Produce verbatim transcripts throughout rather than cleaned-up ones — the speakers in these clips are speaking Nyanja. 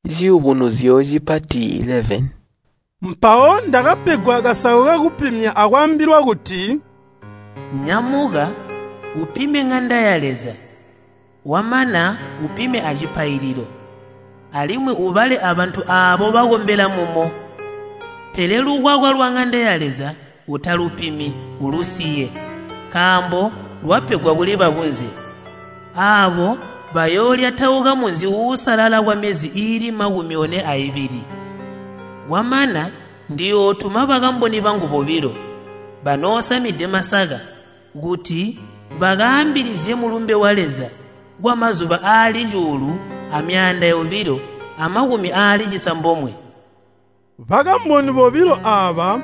ziubunuzio zipati eleven. Mpao ndakapegwa kasawo kakupimya akwambirwa kuti nyamuka upime ng'anda yaleza, wamana upime achipayiriro, alimwe ubale abantu abo bakombera mumo. Pele lukwakwa lwa ng'anda yaleza utalupimi ulusiye, kambo lwapegwa kuliba bunze. Abo bayolya tauka munzi usalala kwa mezi ili makumi one aibiri. Wamana ndiyo otuma bakamboni bangu bobiro banosamidde masaka kuti bakambirize mulumbe waleza gwa mazuba ali njulu amyanda yobiro amakumi ali chisambomwe. bakamboni bobiro aba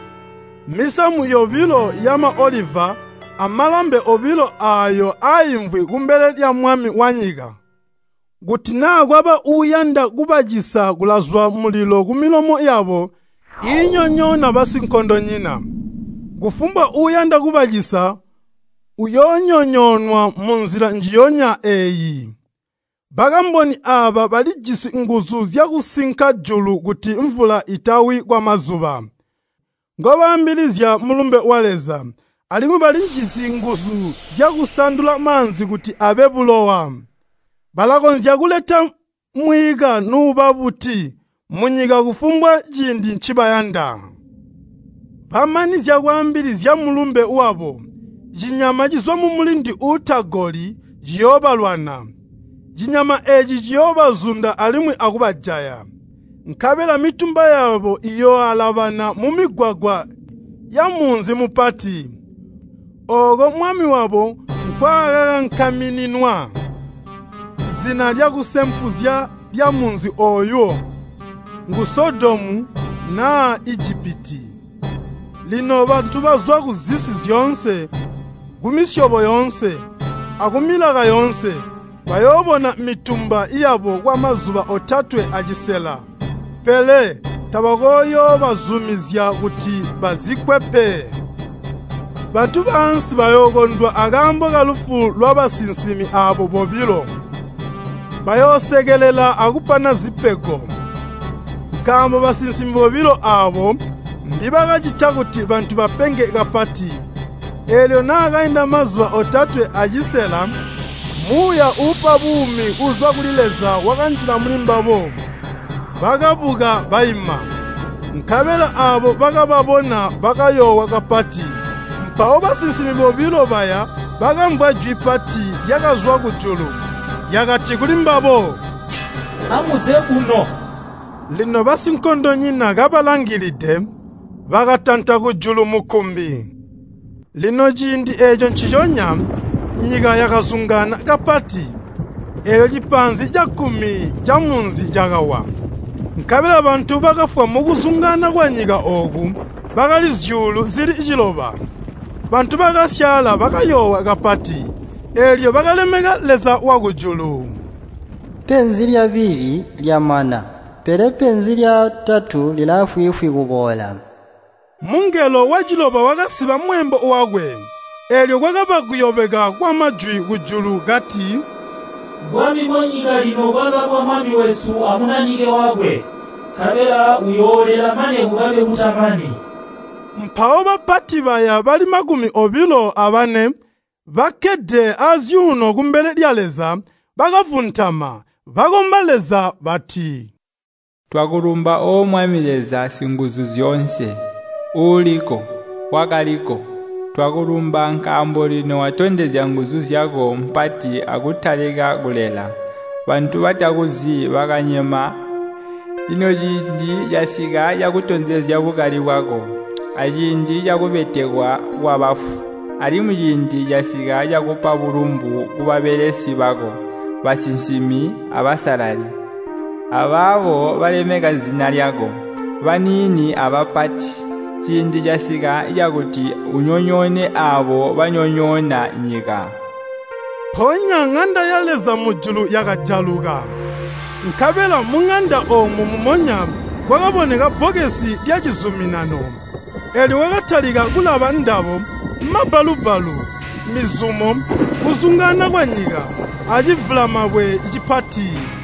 misamu yobiro yama oliva amalambe obiro ayo ayimvwi kumbele lya mwami wanyika kuti nagwaba uyanda kubajisa kulazwa mulilo kumilomo yabo inyonyona basinkondo nyina gufumba uyanda kubajisa uyonyonyonwa munzira njiyonya eyi. Bakamboni aba balijisi nguzu zya kusinka julu kuti mvula itawi kwa mazuba. Ngoba mbilizya mulumbe waleza alimu balijisi nguzu zya kusandula manzi kuti abe bulowa. Balakonzya kuleta mwiga nuba buti munyiga kufumbwa jindi nchibayanda. Bamanizya kwambilizya mulumbe wabo jinyama jizomu mulindi utagoli jiyobalwana. Jinyama eji jiyobazunda alimwe akubajaya. Nkabela mitumba yabo iyo alabana mumigwagwa ya munzi mupati. Ogo mwami wabo nkwagaga nkamininwa. Zina lya kusempuzya lya munzi oyo ngu Sodomu na Ijipiti. Lino bantu bazwa kuzisi zyonse gumisyobo yonse akumilaga yonse bayobona mitumba iyabo kwa mazuba otatwe ajisela. Pele tabagoyo bazumizya kuti bazikwepe. Bantu bansi bayogondwa agambo galufu lwabasinsimi abo bobilo bayosegelela akupana zipego. Kambo basinsimi bobilo abo ndibagajita kuti bantu bapenge gapati. Elyo nagainda mazuba otatwe ajisela muya upa bumi uzwa kulileza wakanjila mulimbabo bagabuga bayima. Nkabela abo bagababona bagayowa kapati. Mpao basinsimi bobilo baya bagambwa jwipati yakazwa kujulu yakati kulimbabo amuze kuno. Lino basinkondo nyina gabalangilide bagatanta kujulu mukumbi. Lino jindi ejo nchijonya nyiga yakazungana kapati. Elo jipanzi jakumi jamunzi jagawa. Nkabela bantu bagafwa muguzungana kwa nyiga ogu bagali zyulu zili ijiloba. Bantu bagasyala bagayowa kapati. Elyo bagalemega leza wagujulu. Penzi lya bili lya mana pele penzi lya tatu lilafwifwi kubola. Mungelo wajiloba wagasiba mwembo wagwe. Elyo gwagaba kuyobega kwa majwi kujulu gati Bwami mwenyiga lino bwaba bwa mwami wesu amunanyike wagwe kabela uyolela mane bugabe mutamani. Mpao bapati baya bali magumi obilo abane bakede azyuno kumbele lyaleza bagavuntama bagombaleza bati twakulumba o mwami leza singuzu zyonse uliko wakaliko twakulumba nkambo lino watondezya nguzu zyako mpati akutaleka kulela bantu batakuzi bakanyema ino jindi yasiga yakutondezya bukali bwako ajindi yakubetekwa wabafu ali mujindi yasiga yakupa bulumbu kubabelesi bako basinsimi abasalali ababo balemeka zina lyako banini abapati jindi jasiga yakuti unyonyone abo banyonyona nyika. Ponya nganda yaleza mujulu yakajaluga. Nkabela munganda omu mumonya gwagaboneka bogesi lya kizuminano. Eli wagataliga kulaba ndabo mabalubalu mizumo kuzungana kwa nyiga ajivula mabwe ijipati.